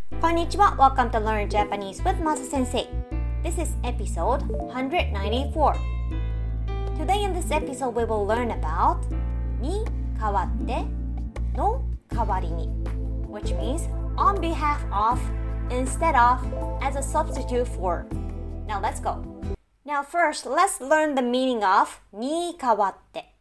こんにちは。Welcome to Learn Japanese with Masa Sensei. This is episode 194. Today in this episode we will learn about に代わっての代わりに which means on behalf of, instead of, as a substitute for. Now let's go. Now first, let's learn the meaning of に代わって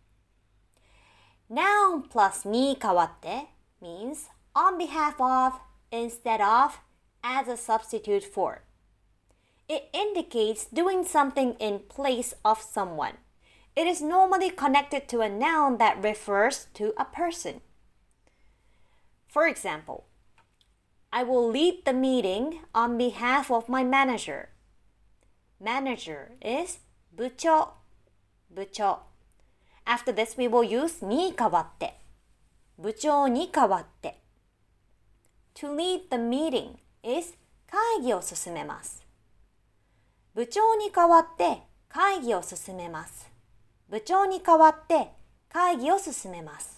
。Noun plus に代わって means on behalf of, instead of, as a substitute for. It indicates doing something in place of someone. It is normally connected to a noun that refers to a person. For example, I will lead the meeting on behalf of my manager. Manager is 部長。After this, we will use に代わって。部長に代わって。To lead the meeting is 会議を進めます。部長に代わって会議を進めます。部長に代わって会議を進めます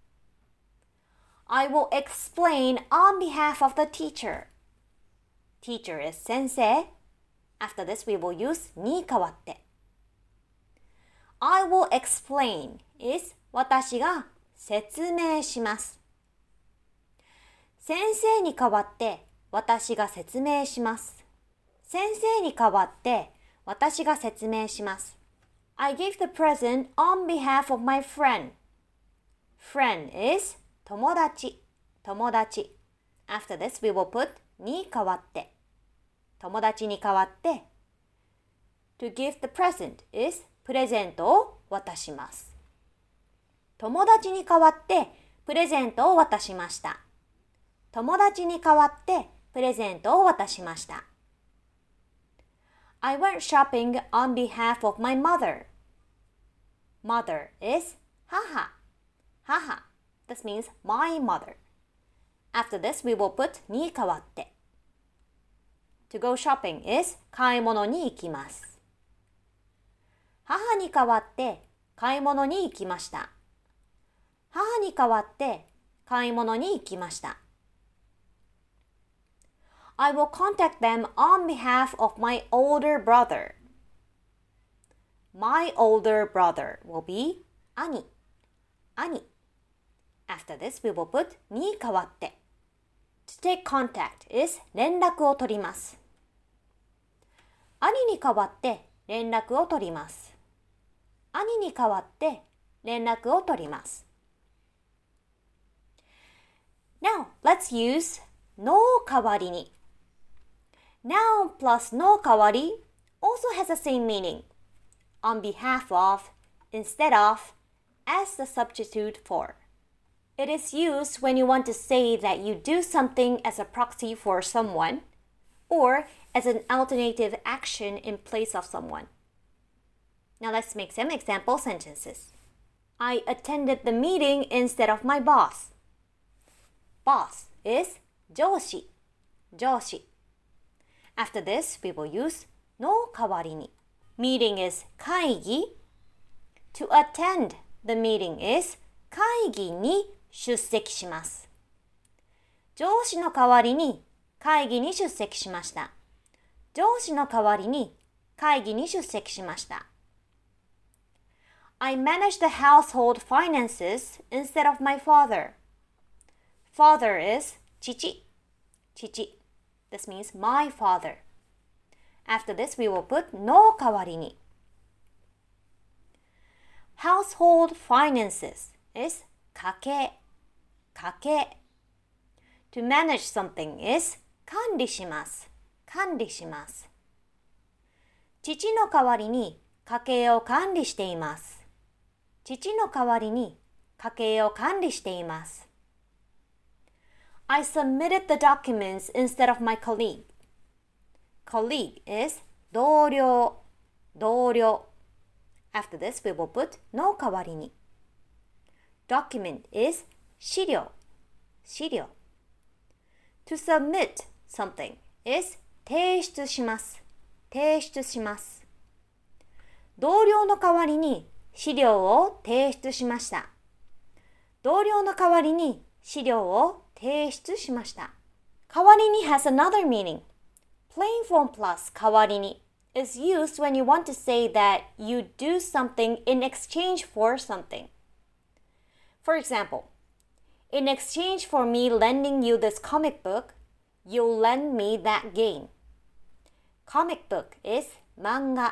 。I will explain on behalf of the teacher. Teacher is 先生。After this, we will use に代わって。I will explain is 私が説明します。先生に代わって私が説明します。先生に代わって私が説明します。I gave the present on behalf of my friend. Friend is 友達。After this, we will put に代わって。友達に代わって。To give the present is プレゼントを渡します。友達に代わってプレゼントを渡しました。友達に代わってプレゼントを渡しました。I went shopping on behalf of my mother. Mother is 母。This means my mother. After this, we will put に代わって。To go shopping is 買い物に行きます。母に代わって買い物に行きました。母に代わって買い物に行きました。I will contact them on behalf of my older brother. My older brother will be 兄。After this, we will put に代わって。To take contact is 連絡を取ります。兄に代わって連絡を取ります。兄に代わって連絡を取ります。Now, let's use の代わりに。Noun plus の代わり also has the same meaning. On behalf of, instead of, as the substitute for. It is used when you want to say that you do something as a proxy for someone or as an alternative action in place of someone. Now let's make some example sentences. I attended the meeting instead of my boss. Boss is 上司。After this, we will use の代わりに。Meeting is 会議。To attend the meeting is 会議に出席します。上司の代わりに会議に出席しました。上司の代わりに会議に出席しました。I manage the household finances instead of my father. Father is 父。This means my father. After this, we will put の代わりに。Household finances is 家計。To manage something is 管理します。父の代わりに家計を管理しています。父の代わりに家計を管理しています。I submitted the documents instead of my colleague. Colleague is 同僚。After this, we will put の代わりに。Document is 資料。To submit something is 提出します。同僚の代わりに資料を提出しました。同僚の代わりに資料を提出しました。 代わりに has another meaning. Plain form plus 代わりに is used when you want to say that you do something in exchange for something. For example, in exchange for me lending you this comic book, you'll lend me that game. Comic book is 漫画.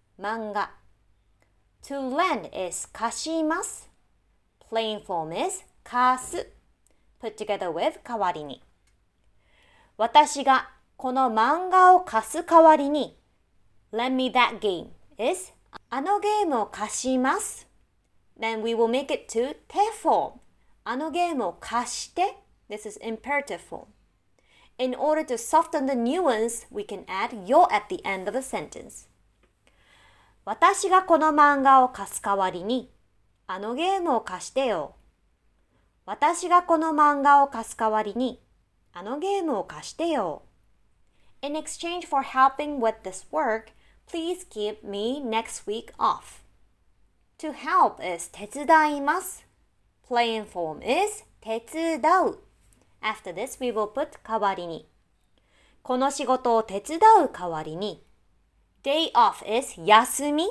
To lend is 貸します. Plain form is 貸す. Put together with 代わりに. 私がこの漫画を貸す代わりに Lend me that game is あのゲームを貸します. Then we will make it to 手 form. あのゲームを貸して. This is imperative form. In order to soften the nuance, we can add よ at the end of the sentence. 私がこの漫画を貸す代わりにあのゲームを貸してよ。私がこの漫画を貸す代わりにあのゲームを貸してよ。In exchange for helping with this work, please give me next week off. To help is 手伝います. Plain form is 手伝う. After this, we will put 代わりに. この仕事を手伝う代わりに Day off is 休み.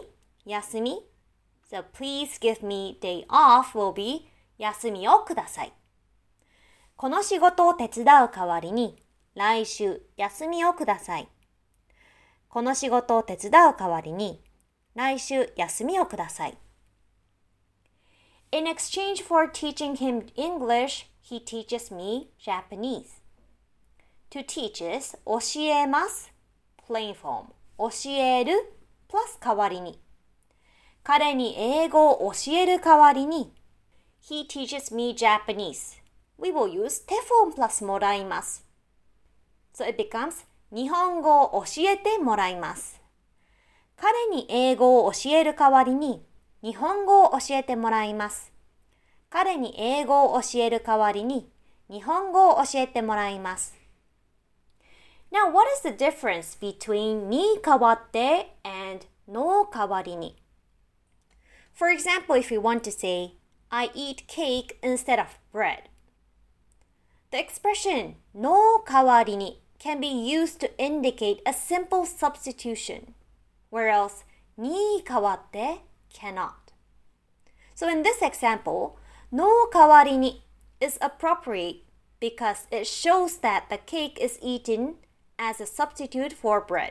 So please give me day off will be 休みをください。この仕事を手伝う代わりに来週休みをください。この仕事を手伝う代わりに来週休みをください。In exchange for teaching him English, he teaches me Japanese. To teach is 教えます. Plain form 教える plus 代わりに。彼に英語を教える代わりに He teaches me Japanese. We will use 手 form plus もらいます。So it becomes 日本語を教えてもらいます。彼に英語を教える代わりに日本語を教えてもらいます。彼に英語を教える代わりに日本語を教えてもらいます。Now, what is the difference between に代わって and の代わりに? For example, if you want to say, I eat cake instead of bread. The expression の代わりに can be used to indicate a simple substitution, whereas に代わって cannot. So in this example, の代わりに is appropriate because it shows that the cake is eaten as a substitute for bread.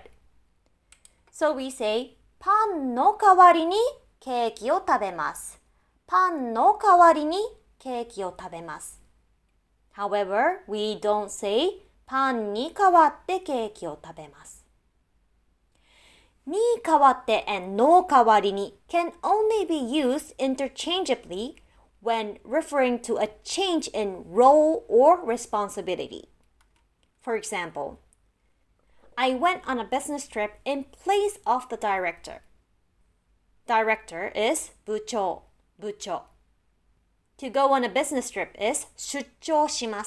So we say, パンの代わりにケーキを食べます。パンの代わりにケーキを食べます。However, we don't say, パンに代わってケーキを食べます。に代わって and の代わりに can only be used interchangeably when referring to a change in role or responsibility. For example, I went on a business trip in place of the director. Director is 部長. To go on a business trip is 出張します.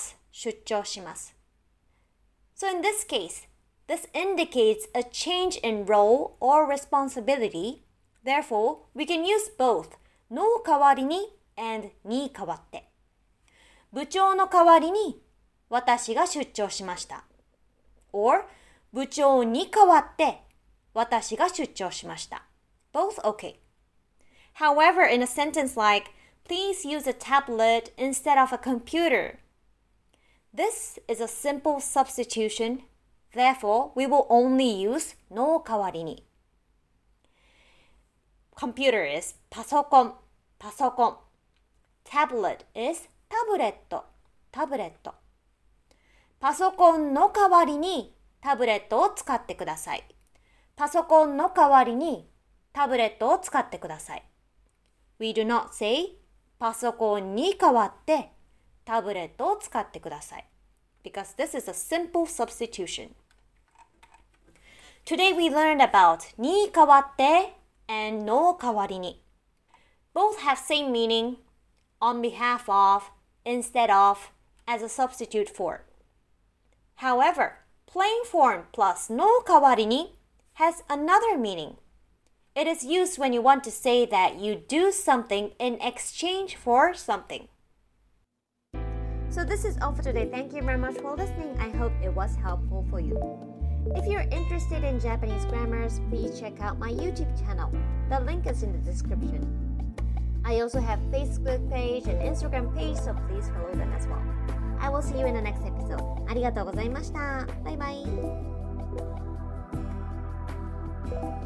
So in this case, this indicates a change in role or responsibility. Therefore, we can use both の代わりに and に代わって。部長の代わりに私が出張しました。or 部長に代わって私が出張しました。Both okay. However, in a sentence like, please use a tablet instead of a computer. This is a simple substitution. Therefore, we will only use の代わりに。Computer is パソコン。Tablet is タブレット。パソコンの代わりにタブレットを使ってください。パソコンの代わりにタブレットを使ってください。We do not say パソコンに代わってタブレットを使ってください。Because this is a simple substitution. Today we learned about に代わって and の代わりに。Both have same meaning, on behalf of, instead of, as a substitute for. However, plain form plus の代わりに has another meaning. It is used when you want to say that you do something in exchange for something. So this is all for today. Thank you very much for listening. I hope it was helpful for you. If you're interested in Japanese grammars, please check out my YouTube channel. The link is in the description. I also have Facebook page and Instagram page, so please follow them as well. I will see you in the next episode. ありがとうございました。バイバイ。